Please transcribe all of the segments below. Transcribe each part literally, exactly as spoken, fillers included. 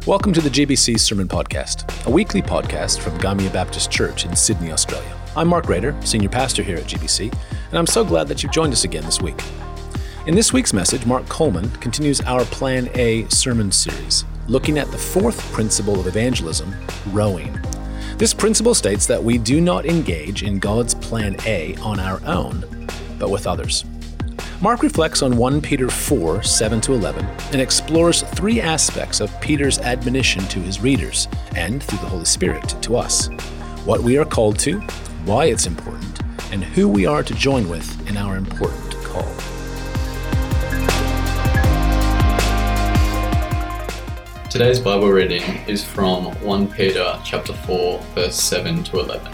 Welcome to the G B C Sermon Podcast, a weekly podcast from Gamia Baptist Church in Sydney, Australia. I'm Mark Rader, Senior Pastor here at G B C, and I'm so glad that you've joined us again this week. In this week's message, Mark Coleman continues our Plan A sermon series, looking at the fourth principle of evangelism, rowing. This principle states that we do not engage in God's Plan A on our own, but with others. Mark reflects on First Peter four, seven to eleven, and explores three aspects of Peter's admonition to his readers, and through the Holy Spirit, to us. What we are called to, why it's important, and who we are to join with in our important call. Today's Bible reading is from First Peter chapter four, verse seven to eleven.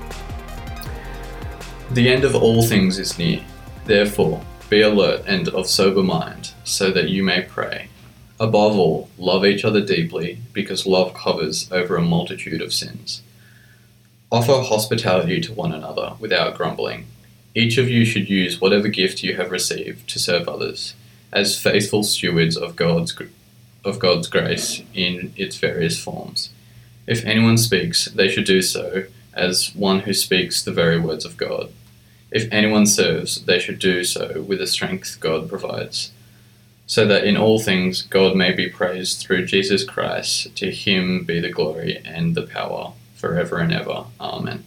The end of all things is near. Therefore, be alert and of sober mind, so that you may pray. Above all, love each other deeply, because love covers over a multitude of sins. Offer hospitality to one another without grumbling. Each of you should use whatever gift you have received to serve others, as faithful stewards of God's of God's grace in its various forms. If anyone speaks, they should do so as one who speaks the very words of God. If anyone serves, they should do so with the strength God provides, so that in all things God may be praised through Jesus Christ. To him be the glory and the power forever and ever. Amen.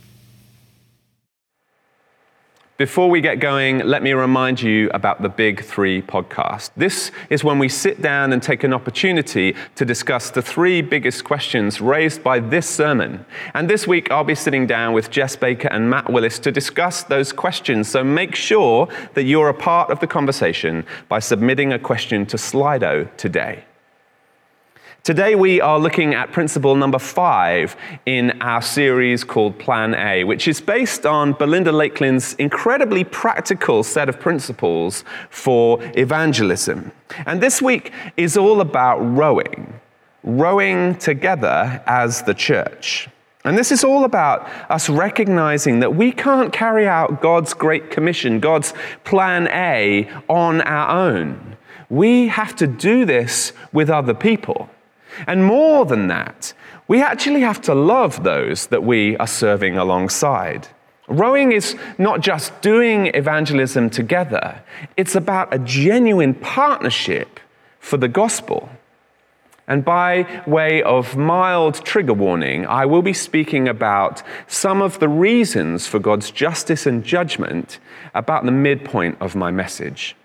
Before we get going, let me remind you about the Big Three podcast. This is when we sit down and take an opportunity to discuss the three biggest questions raised by this sermon. And this week, I'll be sitting down with Jess Baker and Matt Willis to discuss those questions. So make sure that you're a part of the conversation by submitting a question to Slido today. Today we are looking at principle number five in our series called Plan A, which is based on Belinda Lakeland's incredibly practical set of principles for evangelism. And this week is all about rowing, rowing together as the church. And this is all about us recognizing that we can't carry out God's Great Commission, God's Plan A, on our own. We have to do this with other people. And more than that, we actually have to love those that we are serving alongside. Rowing is not just doing evangelism together, it's about a genuine partnership for the gospel. And by way of mild trigger warning, I will be speaking about some of the reasons for God's justice and judgment about the midpoint of my message.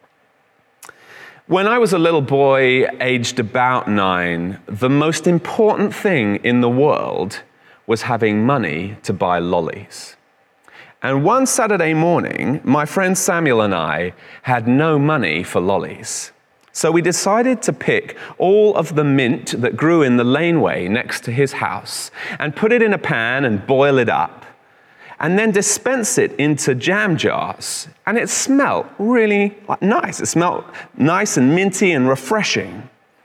When I was a little boy, aged about nine, the most important thing in the world was having money to buy lollies. And one Saturday morning, my friend Samuel and I had no money for lollies. So we decided to pick all of the mint that grew in the laneway next to his house and put it in a pan and boil it up, and then dispense it into jam jars. And it smelled really nice. It smelled nice and minty and refreshing.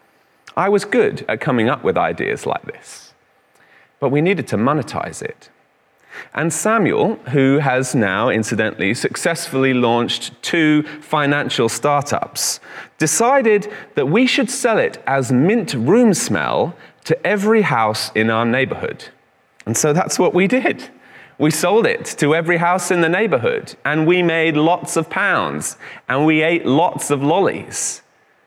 I was good at coming up with ideas like this, but we needed to monetize it. And Samuel, who has now, incidentally, successfully launched two financial startups, decided that we should sell it as mint room smell to every house in our neighborhood. And so that's what we did. We sold it to every house in the neighborhood, and we made lots of pounds, and we ate lots of lollies.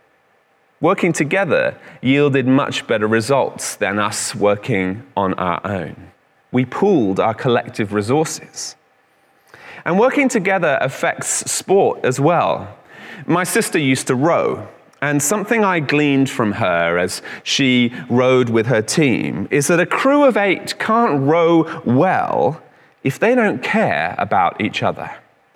Working together yielded much better results than us working on our own. We pooled our collective resources. And working together affects sport as well. My sister used to row, and something I gleaned from her as she rowed with her team is that a crew of eight can't row well if they don't care about each other.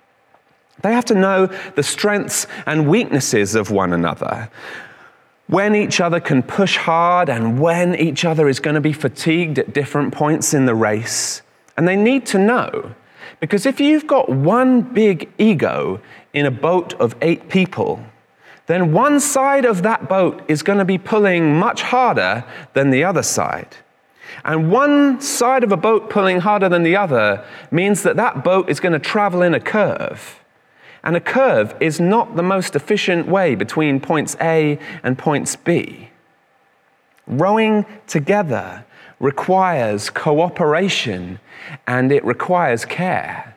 They have to know the strengths and weaknesses of one another, when each other can push hard and when each other is going to be fatigued at different points in the race. And they need to know, because if you've got one big ego in a boat of eight people, then one side of that boat is going to be pulling much harder than the other side. And one side of a boat pulling harder than the other means that that boat is going to travel in a curve. And a curve is not the most efficient way between points A and points B. Rowing together requires cooperation and it requires care.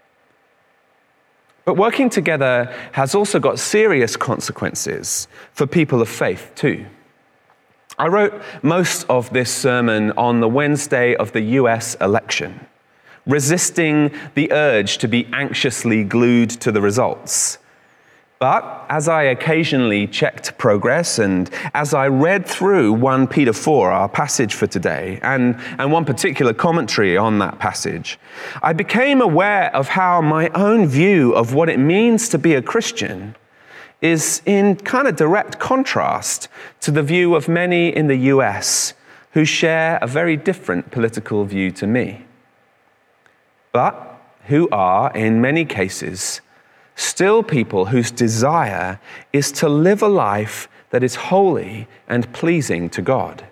But working together has also got serious consequences for people of faith too. I wrote most of this sermon on the Wednesday of the U S election, resisting the urge to be anxiously glued to the results. But as I occasionally checked progress and as I read through First Peter four, our passage for today, and, and one particular commentary on that passage, I became aware of how my own view of what it means to be a Christian is in kind of direct contrast to the view of many in the U S who share a very different political view to me, but who are, in many cases, still people whose desire is to live a life that is holy and pleasing to God.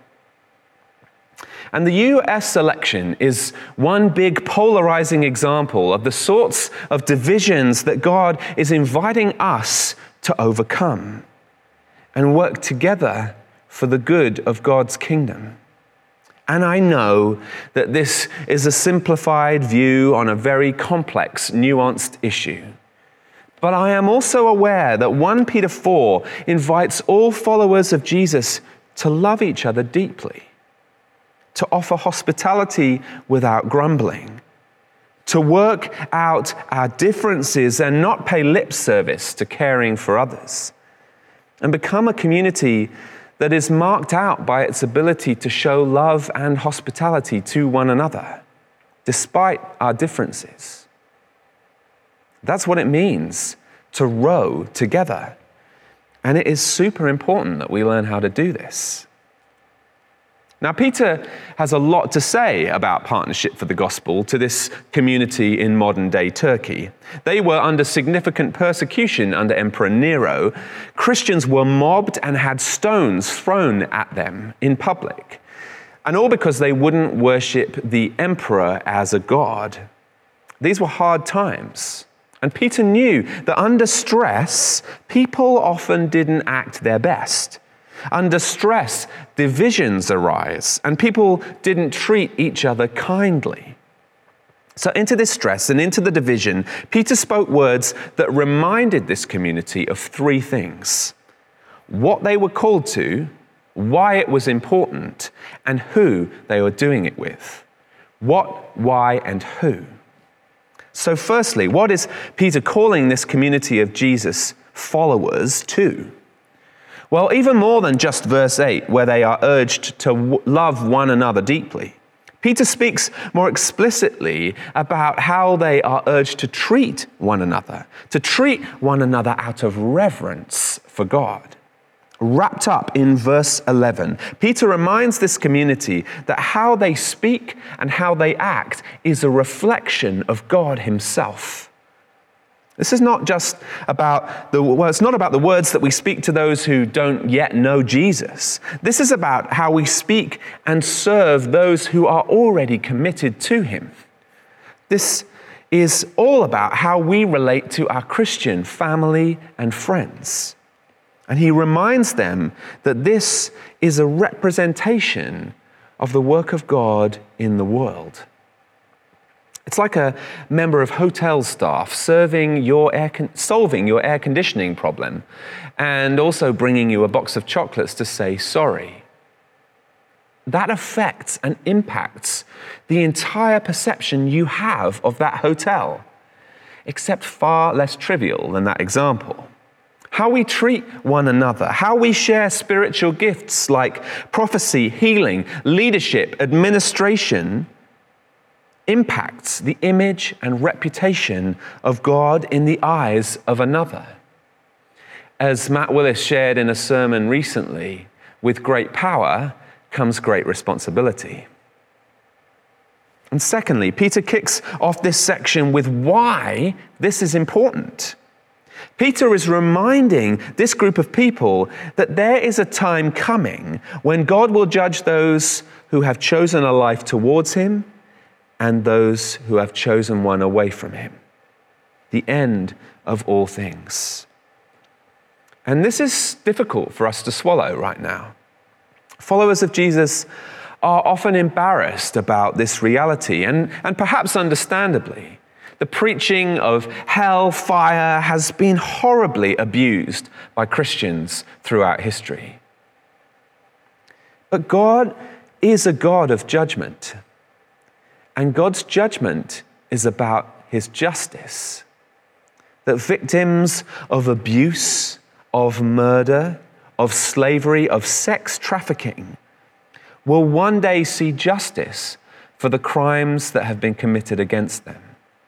And the U S election is one big polarizing example of the sorts of divisions that God is inviting us to overcome and work together for the good of God's kingdom. And I know that this is a simplified view on a very complex, nuanced issue. But I am also aware that First Peter four invites all followers of Jesus to love each other deeply, to offer hospitality without grumbling, to work out our differences and not pay lip service to caring for others, and become a community that is marked out by its ability to show love and hospitality to one another, despite our differences. That's what it means to row together. And it is super important that we learn how to do this. Now, Peter has a lot to say about Partnership for the Gospel to this community in modern-day Turkey. They were under significant persecution under Emperor Nero. Christians were mobbed and had stones thrown at them in public, and all because they wouldn't worship the emperor as a god. These were hard times, and Peter knew that under stress, people often didn't act their best. Under stress, divisions arise, and people didn't treat each other kindly. So into this stress and into the division, Peter spoke words that reminded this community of three things: what they were called to, why it was important, and who they were doing it with. What, why, and who. So firstly, what is Peter calling this community of Jesus followers to? Well, even more than just verse eight, where they are urged to w- love one another deeply. Peter speaks more explicitly about how they are urged to treat one another, to treat one another out of reverence for God. Wrapped up in verse eleven, Peter reminds this community that how they speak and how they act is a reflection of God himself. This is not just about the, well, it's not about the words that we speak to those who don't yet know Jesus. This is about how we speak and serve those who are already committed to him. This is all about how we relate to our Christian family and friends. And he reminds them that this is a representation of the work of God in the world. It's like a member of hotel staff serving your air con- solving your air conditioning problem and also bringing you a box of chocolates to say sorry. That affects and impacts the entire perception you have of that hotel, except far less trivial than that example. How we treat one another, how we share spiritual gifts like prophecy, healing, leadership, administration, impacts the image and reputation of God in the eyes of another. As Matt Willis shared in a sermon recently, with great power comes great responsibility. And secondly, Peter kicks off this section with why this is important. Peter is reminding this group of people that there is a time coming when God will judge those who have chosen a life towards him and those who have chosen one away from him. The end of all things. And this is difficult for us to swallow right now. Followers of Jesus are often embarrassed about this reality, and, and perhaps understandably. The preaching of hell fire has been horribly abused by Christians throughout history. But God is a God of judgment, and God's judgment is about his justice. That victims of abuse, of murder, of slavery, of sex trafficking will one day see justice for the crimes that have been committed against them.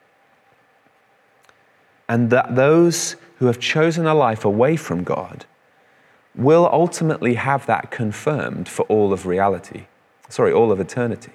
And that those who have chosen a life away from God will ultimately have that confirmed for all of reality, sorry, all of eternity.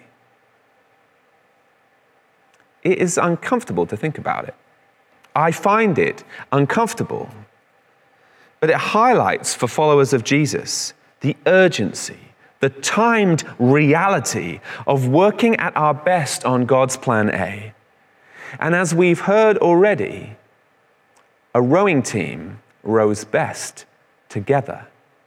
It is uncomfortable to think about it. I find it uncomfortable, but it highlights for followers of Jesus the urgency, the timed reality of working at our best on God's plan A. And as we've heard already, a rowing team rows best together.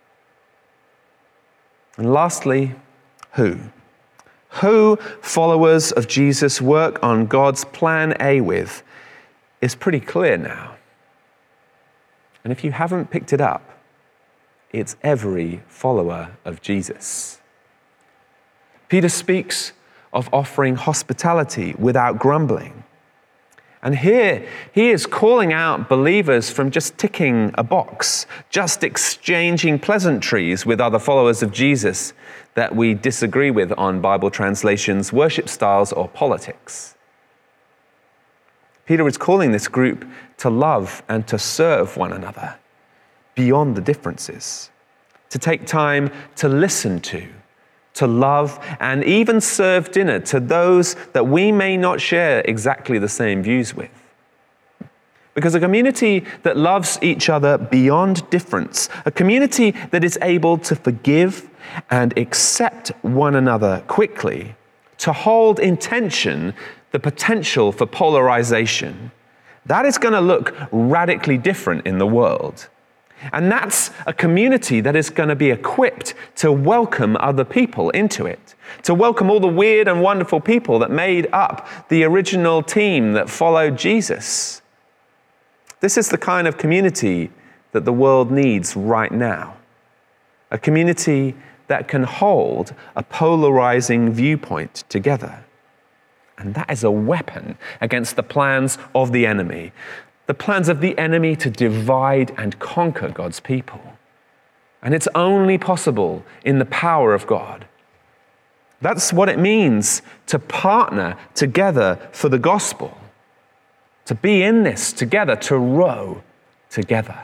And lastly, who? Who followers of Jesus work on God's plan A with is pretty clear now. And if you haven't picked it up, it's every follower of Jesus. Peter speaks of offering hospitality without grumbling. And here, he is calling out believers from just ticking a box, just exchanging pleasantries with other followers of Jesus that we disagree with on Bible translations, worship styles, or politics. Peter is calling this group to love and to serve one another beyond the differences, to take time to listen to, to love, and even serve dinner to those that we may not share exactly the same views with. Because a community that loves each other beyond difference, a community that is able to forgive and accept one another quickly, to hold in tension the potential for polarization, that is going to look radically different in the world. And that's a community that is going to be equipped to welcome other people into it, to welcome all the weird and wonderful people that made up the original team that followed Jesus. This is the kind of community that the world needs right now. A community that can hold a polarizing viewpoint together. And that is a weapon against the plans of the enemy. The plans of the enemy to divide and conquer God's people. And it's only possible in the power of God. That's what it means to partner together for the gospel. To be in this together, to row together.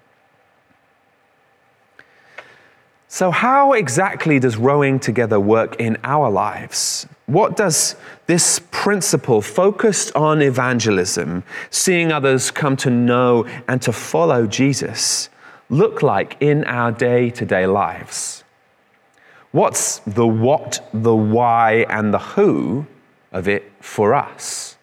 So how exactly does rowing together work in our lives? What does this principle focused on evangelism, seeing others come to know and to follow Jesus, look like in our day-to-day lives? What's the what, the why, and the who of it for us?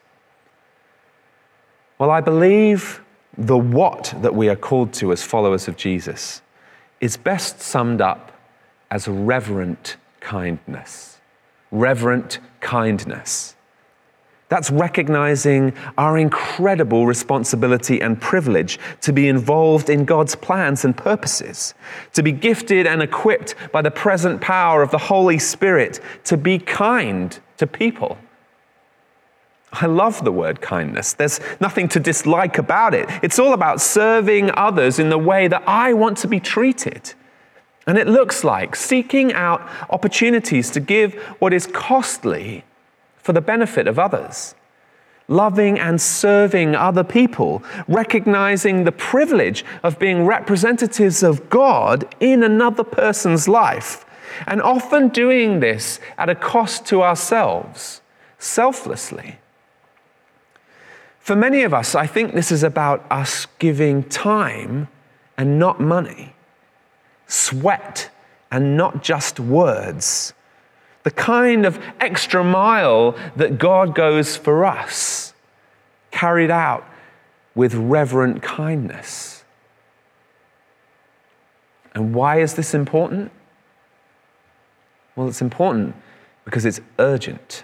Well, I believe the what that we are called to as followers of Jesus is best summed up as reverent kindness. Reverent kindness. That's recognizing our incredible responsibility and privilege to be involved in God's plans and purposes, to be gifted and equipped by the present power of the Holy Spirit to be kind to people. I love the word kindness. There's nothing to dislike about it. It's all about serving others in the way that I want to be treated. And it looks like seeking out opportunities to give what is costly for the benefit of others. Loving and serving other people, recognizing the privilege of being representatives of God in another person's life, and often doing this at a cost to ourselves, selflessly. For many of us, I think this is about us giving time and not money, sweat and not just words, the kind of extra mile that God goes for us, carried out with reverent kindness. And why is this important? Well, it's important because it's urgent.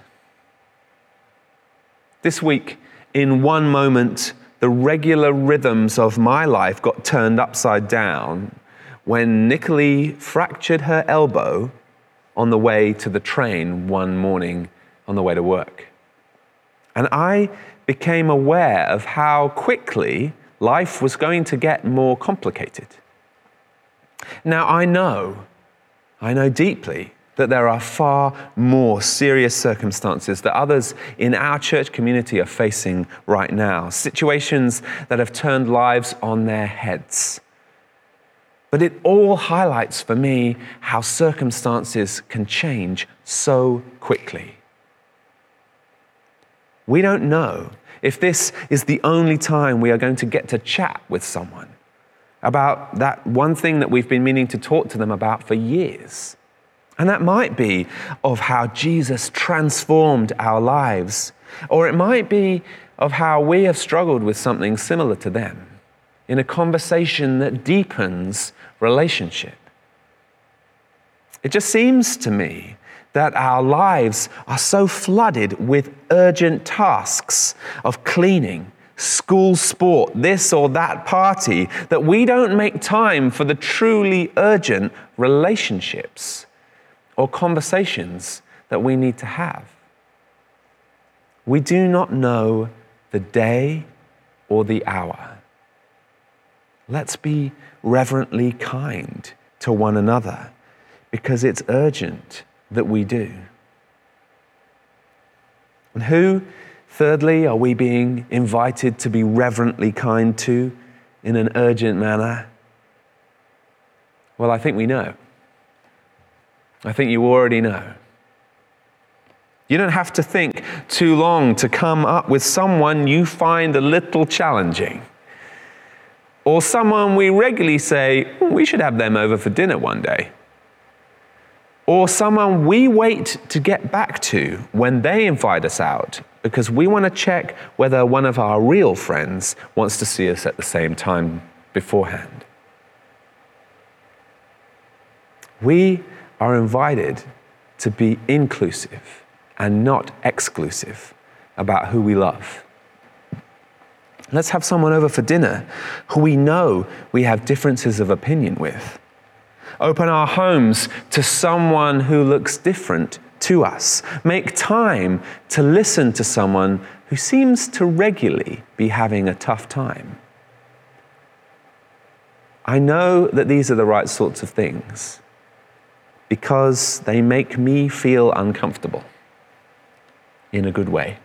This week, in one moment, the regular rhythms of my life got turned upside down when Nicolee fractured her elbow on the way to the train one morning on the way to work. And I became aware of how quickly life was going to get more complicated. Now, I know, I know deeply that there are far more serious circumstances that others in our church community are facing right now, situations that have turned lives on their heads. But it all highlights for me how circumstances can change so quickly. We don't know if this is the only time we are going to get to chat with someone about that one thing that we've been meaning to talk to them about for years. And that might be of how Jesus transformed our lives, or it might be of how we have struggled with something similar to them in a conversation that deepens relationship. It just seems to me that our lives are so flooded with urgent tasks of cleaning, school sport, this or that party, that we don't make time for the truly urgent relationships or conversations that we need to have. We do not know the day or the hour. Let's be reverently kind to one another because it's urgent that we do. And who, thirdly, are we being invited to be reverently kind to in an urgent manner? Well, I think we know. I think you already know. You don't have to think too long to come up with someone you find a little challenging, or someone we regularly say, we should have them over for dinner one day, or someone we wait to get back to when they invite us out because we want to check whether one of our real friends wants to see us at the same time beforehand. We are invited to be inclusive and not exclusive about who we love. Let's have someone over for dinner who we know we have differences of opinion with. Open our homes to someone who looks different to us. Make time to listen to someone who seems to regularly be having a tough time. I know that these are the right sorts of things because they make me feel uncomfortable in a good way.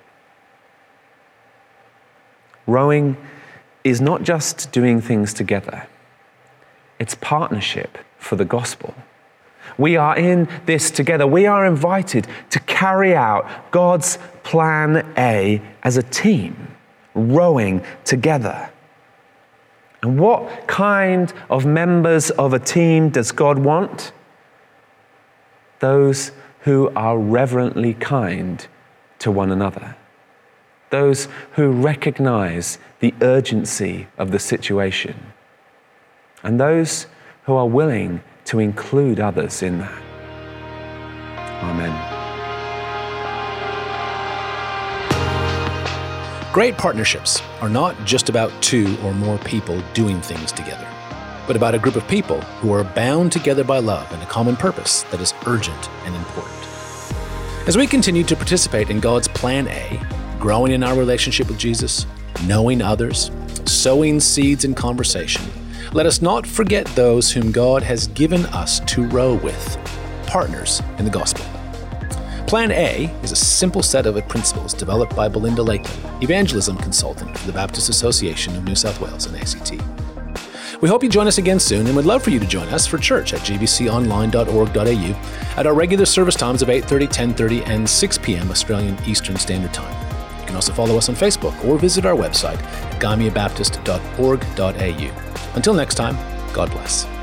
Rowing is not just doing things together. It's partnership for the gospel. We are in this together. We are invited to carry out God's plan A as a team, rowing together. And what kind of members of a team does God want? Those who are reverently kind to one another. Those who recognize the urgency of the situation. And those who are willing to include others in that. Amen. Great partnerships are not just about two or more people doing things together, but about a group of people who are bound together by love and a common purpose that is urgent and important. As we continue to participate in God's plan A, growing in our relationship with Jesus, knowing others, sowing seeds in conversation, let us not forget those whom God has given us to row with, partners in the gospel. Plan A is a simple set of principles developed by Belinda Lakeland, evangelism consultant for the Baptist Association of New South Wales and A C T. We hope you join us again soon and would love for you to join us for church at g b c online dot org dot a u at our regular service times of eight thirty, ten thirty, and six p.m. Australian Eastern Standard Time. You can also follow us on Facebook or visit our website at gymea baptist dot org dot a u. Until next time, God bless.